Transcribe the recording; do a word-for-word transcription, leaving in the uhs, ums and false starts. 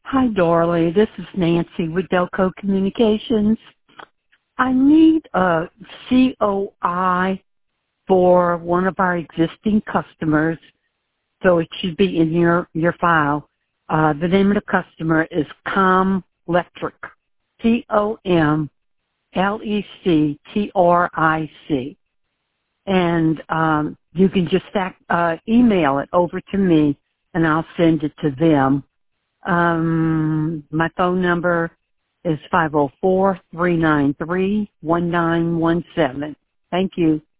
Hi, Dorley. This is Nancy with Delco Communications. I need a C O I for one of our existing customers, so it should be in your, your file. Uh, the name of the customer is Comlectric, C O M L E C T R I C. And um, you can just fact, uh, email it over to me, and I'll send it to them. Um, my phone number is five oh four, three nine three, one nine one seven. Thank you.